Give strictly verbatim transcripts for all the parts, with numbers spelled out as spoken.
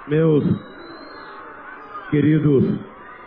Meus queridos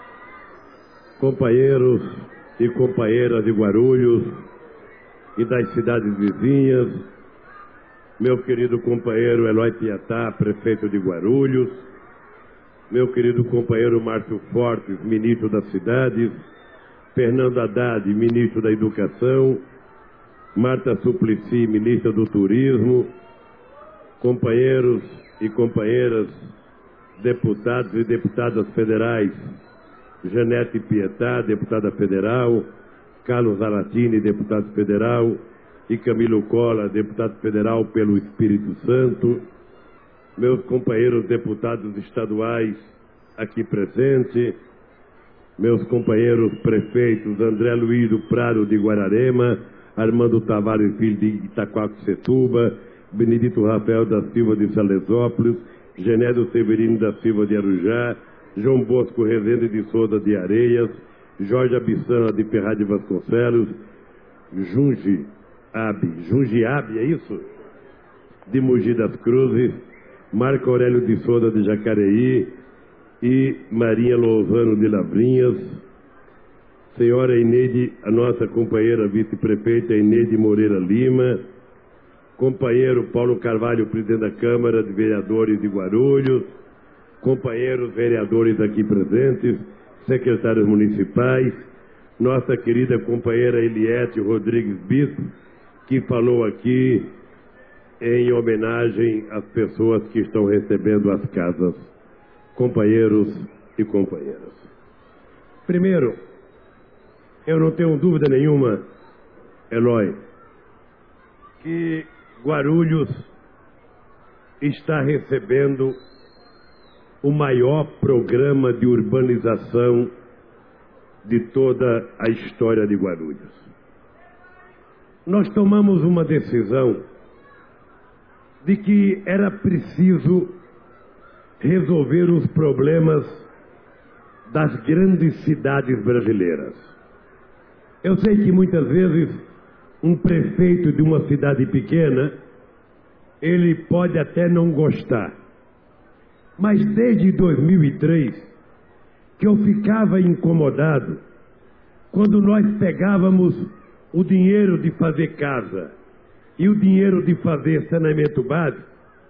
companheiros e companheiras de Guarulhos e das cidades vizinhas, meu querido companheiro Eloy Piatá, prefeito de Guarulhos, meu querido companheiro Márcio Fortes, ministro das cidades, Fernando Haddad, ministro da Educação, Marta Suplicy, ministra do Turismo, companheiros e companheiras, deputados e deputadas federais, Janete Pietá, deputada federal, Carlos Alatini, deputado federal, e Camilo Cola, deputado federal pelo Espírito Santo, meus companheiros deputados estaduais aqui presentes, meus companheiros prefeitos André Luiz do Prado de Guararema, Armando Tavares Filho de Itaquaquecetuba, Benedito Rafael da Silva de Salesópolis, Genédo Severino da Silva de Arujá, João Bosco Rezende de Souza de Areias, Jorge Abissana de Ferraz de Vasconcelos, Junge Abi, Junge Abi, é isso? De Mogi das Cruzes, Marco Aurélio de Souza de Jacareí e Marinha Lousano de Lavrinhas, senhora Ineide, a nossa companheira vice-prefeita Ineide Moreira Lima, companheiro Paulo Carvalho, presidente da Câmara de Vereadores de Guarulhos, companheiros vereadores aqui presentes, secretários municipais, nossa querida companheira Eliette Rodrigues Bispo, que falou aqui em homenagem às pessoas que estão recebendo as casas, companheiros e companheiras. Primeiro, eu não tenho dúvida nenhuma, Eloy, que Guarulhos está recebendo o maior programa de urbanização de toda a história de Guarulhos. Nós tomamos uma decisão de que era preciso resolver os problemas das grandes cidades brasileiras. Eu sei que muitas vezes um prefeito de uma cidade pequena, ele pode até não gostar. Mas desde dois mil e três, que eu ficava incomodado quando nós pegávamos o dinheiro de fazer casa e o dinheiro de fazer saneamento básico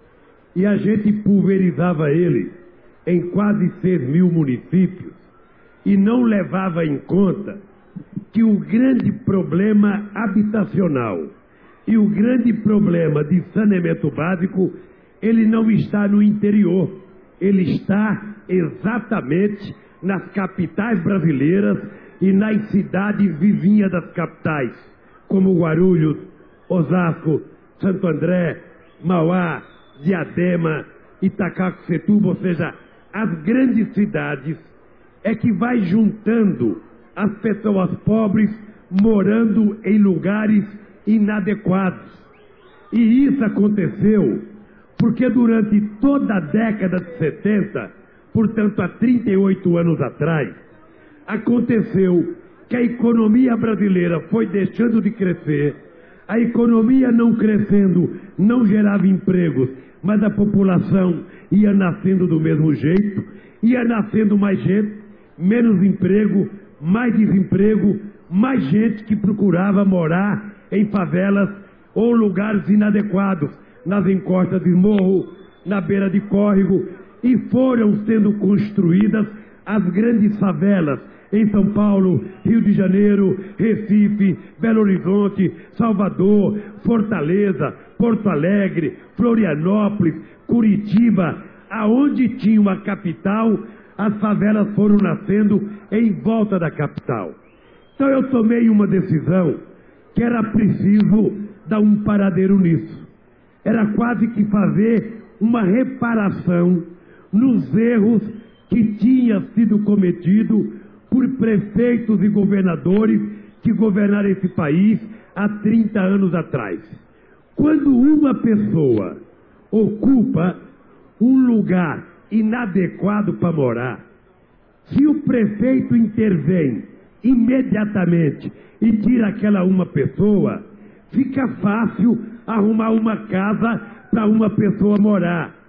e a gente pulverizava ele em quase seis mil municípios e não levava em conta que o grande problema habitacional e o grande problema de saneamento básico, ele não está no interior, ele está exatamente nas capitais brasileiras e nas cidades vizinhas das capitais, como Guarulhos, Osasco, Santo André, Mauá, Diadema, Itaquaquecetuba, ou seja, as grandes cidades é que vai juntando as pessoas pobres morando em lugares inadequados. E isso aconteceu porque durante toda a década de setenta, portanto há trinta e oito anos atrás, aconteceu que a economia brasileira foi deixando de crescer, a economia não crescendo não gerava empregos, mas a população ia nascendo do mesmo jeito, ia nascendo mais gente, menos emprego, mais desemprego, mais gente que procurava morar em favelas ou lugares inadequados, nas encostas de morro, na beira de córrego, e foram sendo construídas as grandes favelas em São Paulo, Rio de Janeiro, Recife, Belo Horizonte, Salvador, Fortaleza, Porto Alegre, Florianópolis, Curitiba, aonde tinha uma capital, as favelas foram nascendo em volta da capital. Então eu tomei uma decisão que era preciso dar um paradeiro nisso. Era quase que fazer uma reparação nos erros que tinham sido cometidos por prefeitos e governadores que governaram esse país há trinta anos atrás. Quando uma pessoa ocupa um lugar inadequado para morar, se o prefeito intervém imediatamente e tira aquela uma pessoa, fica fácil arrumar uma casa para uma pessoa morar.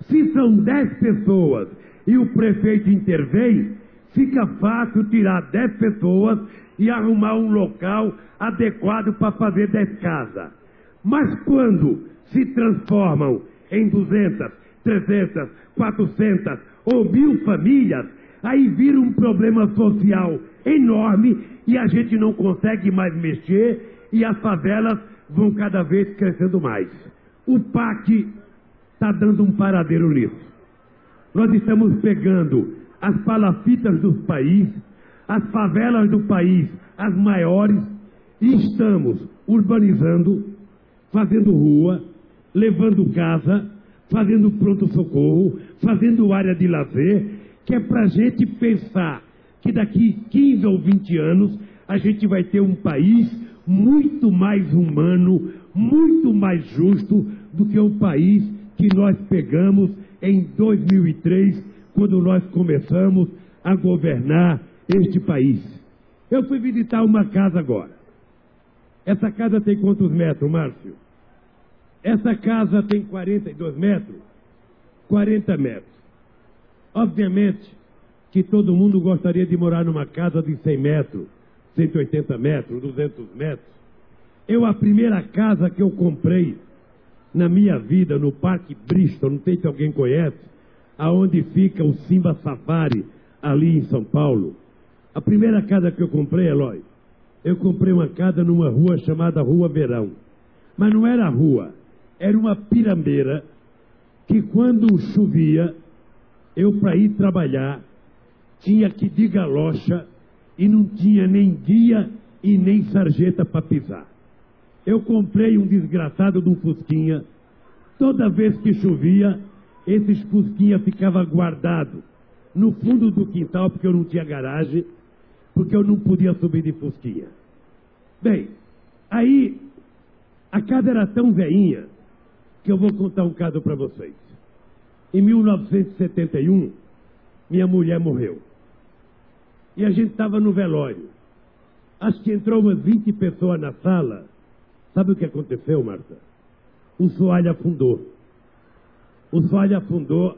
Se são dez pessoas e o prefeito intervém, fica fácil tirar dez pessoas e arrumar um local adequado para fazer dez casas. Mas quando se transformam em duzentas, trezentas, quatrocentas ou mil famílias, aí vira um problema social enorme e a gente não consegue mais mexer e as favelas vão cada vez crescendo mais. O P A C está dando um paradeiro nisso. Nós estamos pegando as palafitas do país, as favelas do país, as maiores, e estamos urbanizando, fazendo rua, levando casa, fazendo pronto-socorro, fazendo área de lazer, que é para a gente pensar que daqui quinze ou vinte anos a gente vai ter um país muito mais humano, muito mais justo do que o país que nós pegamos em dois mil e três, quando nós começamos a governar este país. Eu fui visitar uma casa agora. Essa casa tem quantos metros, Márcio? Essa casa tem quarenta e dois metros? quarenta metros. Obviamente que todo mundo gostaria de morar numa casa de cem metros, cento e oitenta metros, duzentos metros. Eu, a primeira casa que eu comprei na minha vida, no Parque Bristol, não sei se alguém conhece, aonde fica o Simba Safari, ali em São Paulo. A primeira casa que eu comprei, Eloy, eu comprei uma casa numa rua chamada Rua Verão. Mas não era rua, era uma pirambeira que quando chovia, eu para ir trabalhar, tinha que ir de galocha e não tinha nem guia e nem sarjeta para pisar. Eu comprei um desgraçado de um Fusquinha. Toda vez que chovia, esses Fusquinha ficavam guardados no fundo do quintal, porque eu não tinha garagem, porque eu não podia subir de Fusquinha. Bem, aí a casa era tão veinha que eu vou contar um caso para vocês. Em mil novecentos e setenta e um, minha mulher morreu. E a gente estava no velório. Acho que entrou umas vinte pessoas na sala. Sabe o que aconteceu, Marta? O soalho afundou. O soalho afundou,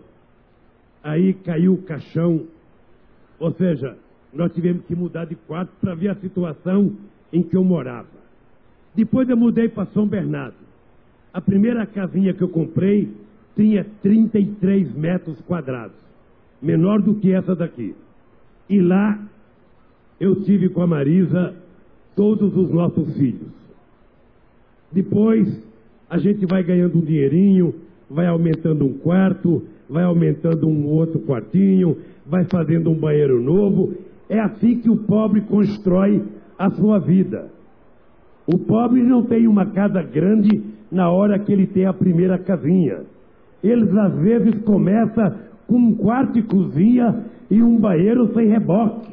aí caiu o caixão. Ou seja, nós tivemos que mudar de quarto para ver a situação em que eu morava. Depois eu mudei para São Bernardo. A primeira casinha que eu comprei tinha trinta e três metros quadrados, menor do que essa daqui. E lá eu tive com a Marisa todos os nossos filhos. Depois a gente vai ganhando um dinheirinho, vai aumentando um quarto, vai aumentando um outro quartinho, vai fazendo um banheiro novo. É assim que o pobre constrói a sua vida. O pobre não tem uma casa grande na hora que ele tem a primeira casinha. Eles às vezes começam com um quarto e cozinha e um banheiro sem reboque.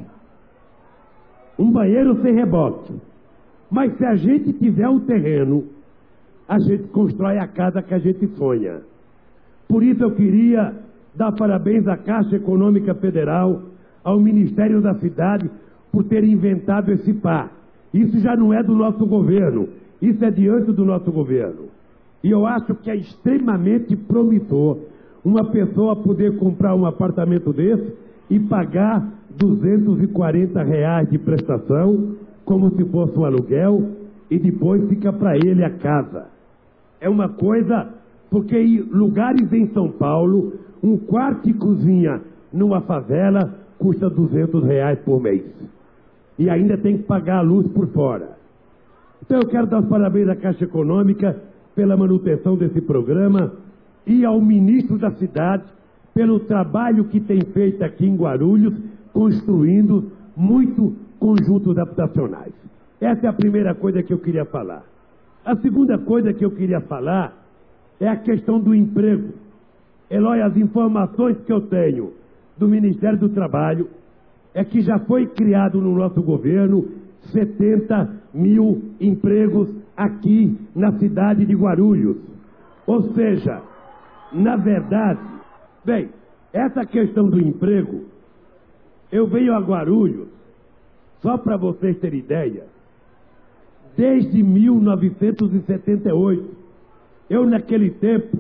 Um banheiro sem reboque. Mas se a gente tiver o terreno, a gente constrói a casa que a gente sonha. Por isso eu queria dar parabéns à Caixa Econômica Federal, ao Ministério da Cidade, por ter inventado esse P A. Isso já não é do nosso governo, isso é diante do nosso governo. E eu acho que é extremamente promissor uma pessoa poder comprar um apartamento desse e pagar duzentos e quarenta reais de prestação, como se fosse um aluguel, e depois fica para ele a casa. É uma coisa, porque em lugares em São Paulo, um quarto e cozinha numa favela custa duzentos reais por mês. E ainda tem que pagar a luz por fora. Então eu quero dar os parabéns à Caixa Econômica pela manutenção desse programa e ao ministro da cidade pelo trabalho que tem feito aqui em Guarulhos, construindo muito conjuntos habitacionais. Essa é a primeira coisa que eu queria falar. A segunda coisa que eu queria falar é a questão do emprego. Eloy, as informações que eu tenho do Ministério do Trabalho é que já foi criado no nosso governo setenta mil empregos aqui na cidade de Guarulhos. Ou seja, na verdade, bem, essa questão do emprego, eu venho a Guarulhos, só para vocês terem ideia, desde mil novecentos e setenta e oito. Eu, naquele tempo,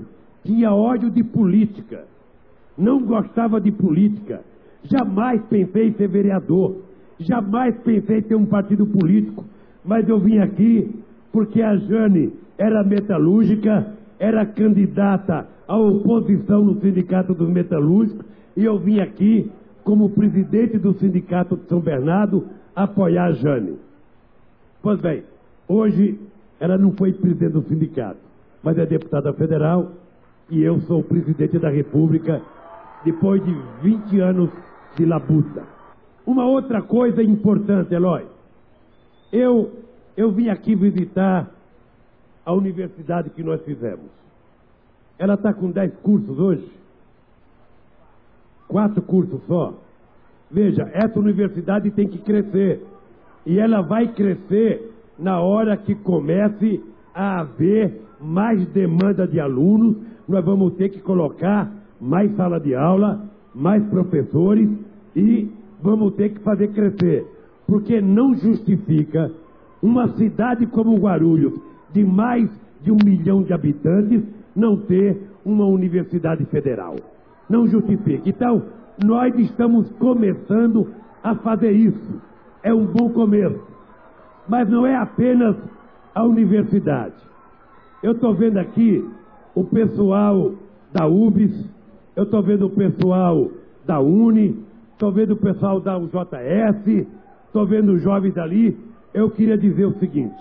tinha ódio de política, não gostava de política, jamais pensei em ser vereador, jamais pensei em ter um partido político, mas eu vim aqui porque a Jane era metalúrgica, era candidata à oposição no Sindicato dos Metalúrgicos, e eu vim aqui como presidente do Sindicato de São Bernardo apoiar a Jane. Pois bem, hoje ela não foi presidente do sindicato, mas é deputada federal e eu sou o presidente da República depois de vinte anos de labuta. Uma outra coisa importante, Eloy, eu, eu vim aqui visitar a universidade que nós fizemos. Ela está com dez cursos hoje, quatro cursos só. Veja, essa universidade tem que crescer, e ela vai crescer na hora que comece a haver mais demanda de alunos. Nós vamos ter que colocar mais sala de aula, mais professores, e vamos ter que fazer crescer, porque não justifica uma cidade como Guarulhos, de mais de um milhão de habitantes, não ter uma universidade federal. Não justifica. Então, nós estamos começando a fazer isso. É um bom começo. Mas não é apenas a universidade. Eu estou vendo aqui o pessoal da U B S, eu estou vendo o pessoal da Uni, estou vendo o pessoal da U J S, estou vendo os jovens ali. Eu queria dizer o seguinte: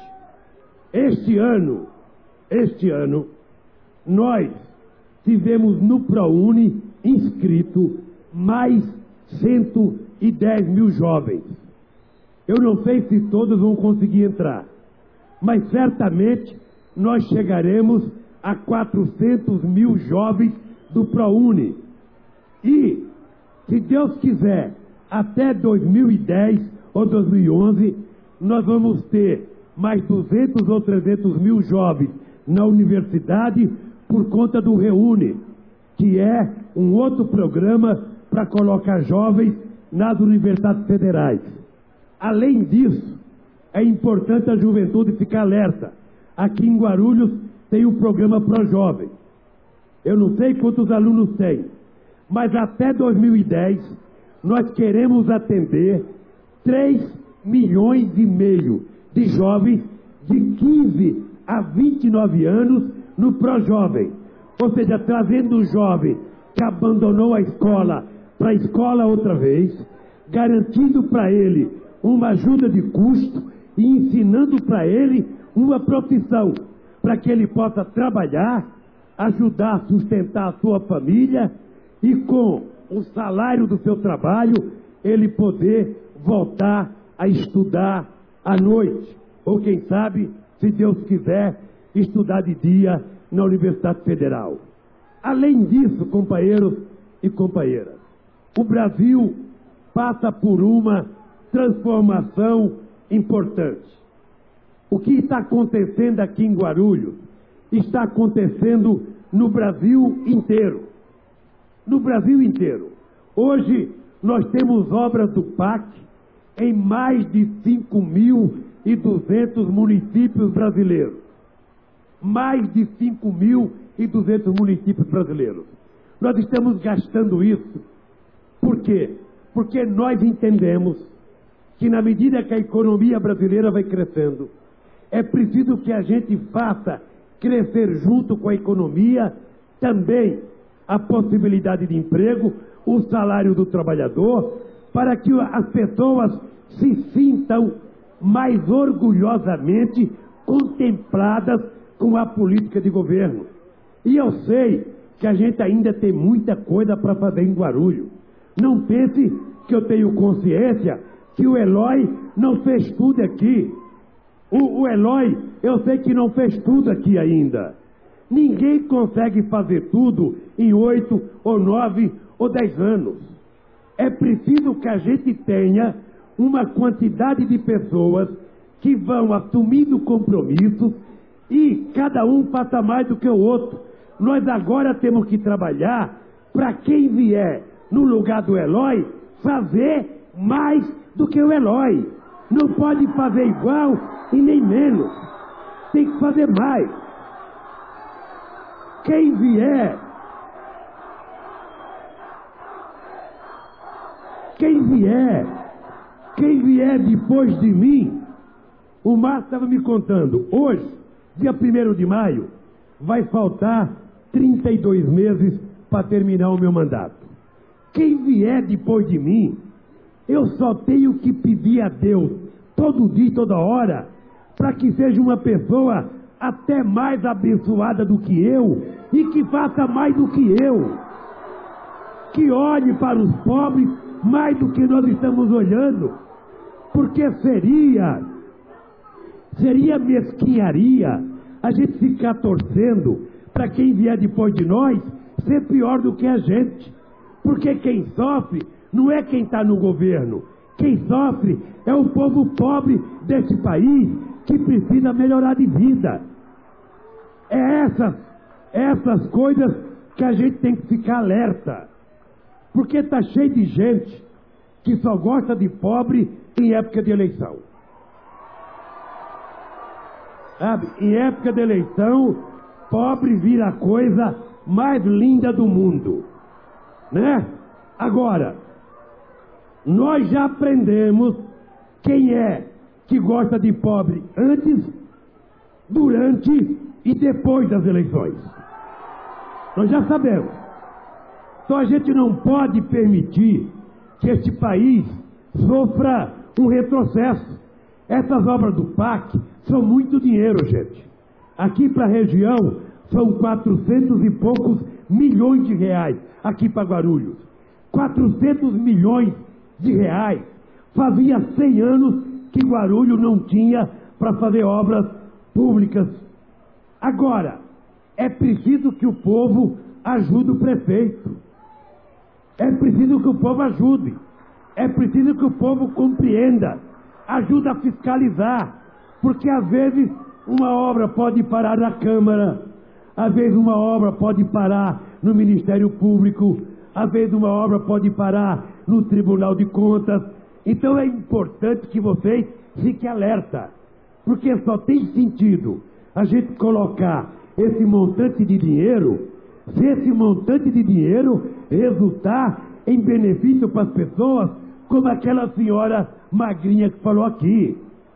este ano, este ano, nós tivemos no ProUni inscrito mais cento e dez mil jovens. Eu não sei se todos vão conseguir entrar, mas certamente nós chegaremos a quatrocentos mil jovens do ProUni. E, se Deus quiser, até dois mil e dez ou dois mil e onze, nós vamos ter mais duzentos ou trezentos mil jovens na universidade por conta do Reúne, que é um outro programa para colocar jovens nas universidades federais. Além disso, é importante a juventude ficar alerta. Aqui em Guarulhos tem o programa ProJovem. Eu não sei quantos alunos tem, mas até dois mil e dez nós queremos atender três milhões e meio de jovens de quinze a vinte e nove anos no ProJovem. Ou seja, trazendo o jovem que abandonou a escola para a escola outra vez, garantindo para ele uma ajuda de custo e ensinando para ele uma profissão, para que ele possa trabalhar, ajudar a sustentar a sua família e com o salário do seu trabalho ele poder voltar a estudar à noite, ou quem sabe, se Deus quiser, estudar de dia na Universidade Federal. Além disso, companheiros e companheiras, o Brasil passa por uma transformação importante. O que está acontecendo aqui em Guarulhos está acontecendo no Brasil inteiro. No Brasil inteiro. Hoje nós temos obras do P A C em mais de cinco mil e duzentos municípios brasileiros. Mais de cinco mil e duzentos municípios brasileiros. Nós estamos gastando isso. Por quê? Porque nós entendemos que na medida que a economia brasileira vai crescendo, é preciso que a gente faça crescer junto com a economia também a possibilidade de emprego, o salário do trabalhador, para que as pessoas se sintam mais orgulhosamente contempladas com a política de governo. E eu sei que a gente ainda tem muita coisa para fazer em Guarulhos. Não pense que eu tenho consciência que o Eloy não fez tudo aqui. O, o Eloy, eu sei que não fez tudo aqui ainda. Ninguém consegue fazer tudo em oito, ou nove, ou dez anos. É preciso que a gente tenha uma quantidade de pessoas que vão assumindo compromissos e cada um faça mais do que o outro. Nós agora temos que trabalhar para quem vier no lugar do Eloy fazer mais do que o Eloy. Não pode fazer igual e nem menos. Tem que fazer mais. quem vier, quem vier, quem vier depois de mim, o Márcio estava me contando, hoje, dia primeiro de maio, vai faltar trinta e dois meses para terminar o meu mandato. Quem vier depois de mim, eu só tenho que pedir a Deus, todo dia e toda hora, para que seja uma pessoa até mais abençoada do que eu e que faça mais do que eu, que olhe para os pobres mais do que nós estamos olhando, porque seria seria mesquinharia a gente ficar torcendo para quem vier depois de nós ser pior do que a gente, porque quem sofre não é quem está no governo, quem sofre é o povo pobre desse país que precisa melhorar de vida. É essas, essas coisas que a gente tem que ficar alerta, porque está cheio de gente que só gosta de pobre em época de eleição. Sabe? Em época de eleição, pobre vira a coisa mais linda do mundo, né? Agora, nós já aprendemos quem é que gosta de pobre antes, durante e depois das eleições. Nós já sabemos. Então a gente não pode permitir que este país sofra um retrocesso. Essas obras do P A C são muito dinheiro, gente. Aqui para a região são quatrocentos e poucos milhões de reais, aqui para Guarulhos. quatrocentos milhões de reais. Fazia cem anos que Guarulhos não tinha para fazer obras públicas. Agora, é preciso que o povo ajude o prefeito. É preciso que o povo ajude. É preciso que o povo compreenda. Ajude a fiscalizar. Porque às vezes uma obra pode parar na Câmara, às vezes uma obra pode parar no Ministério Público, às vezes uma obra pode parar no Tribunal de Contas. Então é importante que vocês fiquem alerta, porque só tem sentido a gente colocar esse montante de dinheiro se esse montante de dinheiro resultar em benefício para as pessoas, como aquela senhora magrinha que falou aqui.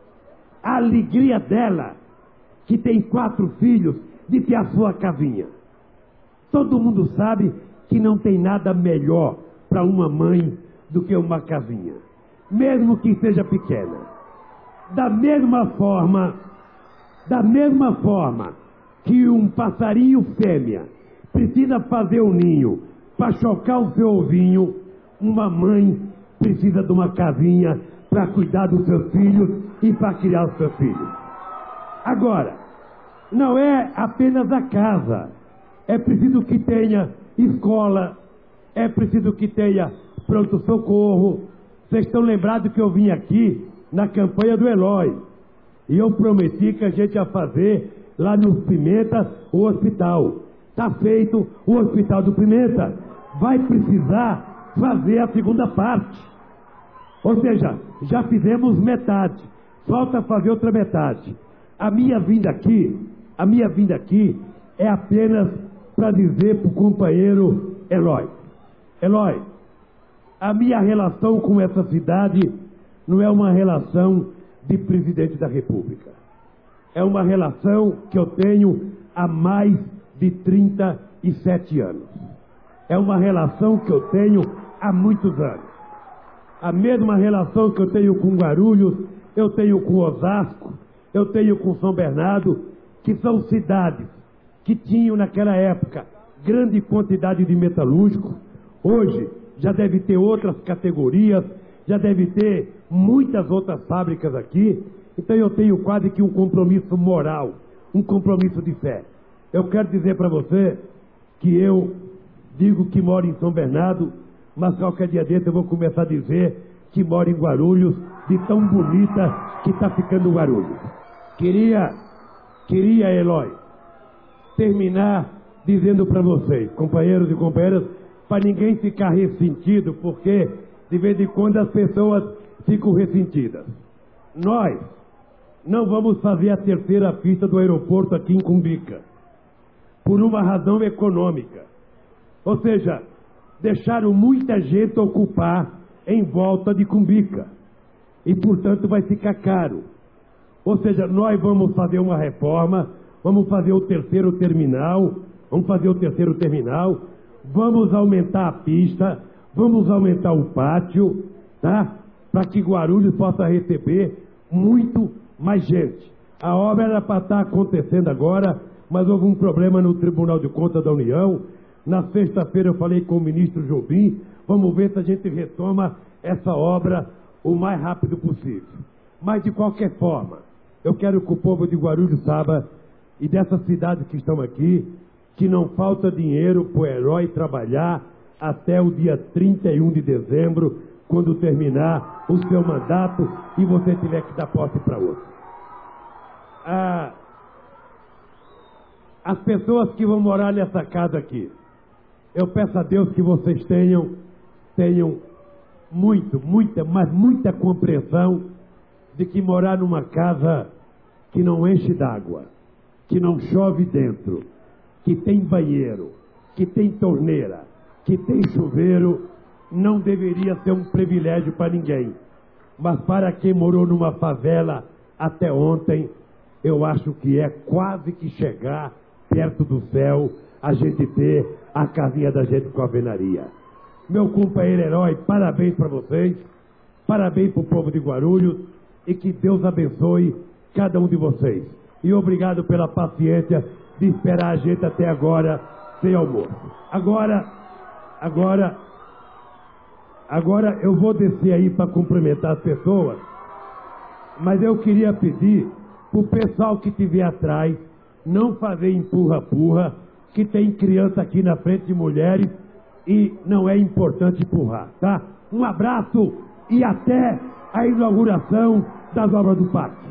A alegria dela, que tem quatro filhos, de ter a sua casinha. Todo mundo sabe que não tem nada melhor para uma mãe do que uma casinha, mesmo que seja pequena. Da mesma forma, da mesma forma que um passarinho fêmea precisa fazer um ninho para chocar o seu ovinho, uma mãe precisa de uma casinha para cuidar dos seus filhos e para criar os seus filhos. Agora, não é apenas a casa, é preciso que tenha escola, é preciso que tenha pronto-socorro. Vocês estão lembrados que eu vim aqui na campanha do Eloy e eu prometi que a gente ia fazer lá no Pimenta o hospital. Está feito o hospital do Pimenta, vai precisar fazer a segunda parte. Ou seja, já fizemos metade, falta fazer outra metade. A minha vinda aqui, a minha vinda aqui é apenas para dizer para o companheiro Eloy, Eloy, a minha relação com essa cidade não é uma relação de presidente da República. É uma relação que eu tenho há mais de trinta e sete anos. É uma relação que eu tenho há muitos anos. A mesma relação que eu tenho com Guarulhos, eu tenho com Osasco, eu tenho com São Bernardo, que são cidades que tinham naquela época grande quantidade de metalúrgicos. Hoje já deve ter outras categorias, já deve ter muitas outras fábricas aqui. Então eu tenho quase que um compromisso moral, um compromisso de fé. Eu quero dizer para você que eu digo que moro em São Bernardo, mas qualquer dia desse eu vou começar a dizer que moro em Guarulhos, de tão bonita que está ficando Guarulhos. Queria, queria, Eloy, terminar dizendo para vocês, companheiros e companheiras, para ninguém ficar ressentido, porque de vez em quando as pessoas ficam ressentidas. Nós não vamos fazer a terceira pista do aeroporto aqui em Cumbica. por uma razão econômica. Ou seja, deixaram muita gente ocupar em volta de Cumbica. E, portanto, vai ficar caro. Ou seja, nós vamos fazer uma reforma, vamos fazer o terceiro terminal, vamos fazer o terceiro terminal, vamos aumentar a pista, vamos aumentar o pátio, tá? Para que Guarulhos possa receber muito mais gente. A obra era para estar acontecendo agora, mas houve um problema no Tribunal de Contas da União. Na sexta-feira eu falei com o ministro Jobim, vamos ver se a gente retoma essa obra o mais rápido possível. Mas, de qualquer forma, eu quero que o povo de Guarulhos saiba, e dessas cidades que estão aqui, que não falta dinheiro para o herói trabalhar até o dia trinta e um de dezembro, quando terminar o seu mandato e você tiver que dar posse para outro. Ah, as pessoas que vão morar nessa casa aqui, eu peço a Deus que vocês tenham, tenham muito, muita, mas muita compreensão de que morar numa casa que não enche d'água, que não chove dentro, que tem banheiro, que tem torneira, que tem chuveiro, não deveria ser um privilégio para ninguém. Mas para quem morou numa favela até ontem, eu acho que é quase que chegar perto do céu a gente ter a casinha da gente com a alvenaria. Meu companheiro herói, parabéns para vocês, parabéns para o povo de Guarulhos e que Deus abençoe cada um de vocês. E obrigado pela paciência de esperar a gente até agora sem almoço. Agora, agora, agora eu vou descer aí para cumprimentar as pessoas, mas eu queria pedir para o pessoal que estiver atrás não fazer empurra-purra, que tem criança aqui na frente de mulheres e não é importante empurrar, tá? Um abraço e até a inauguração das obras do parque.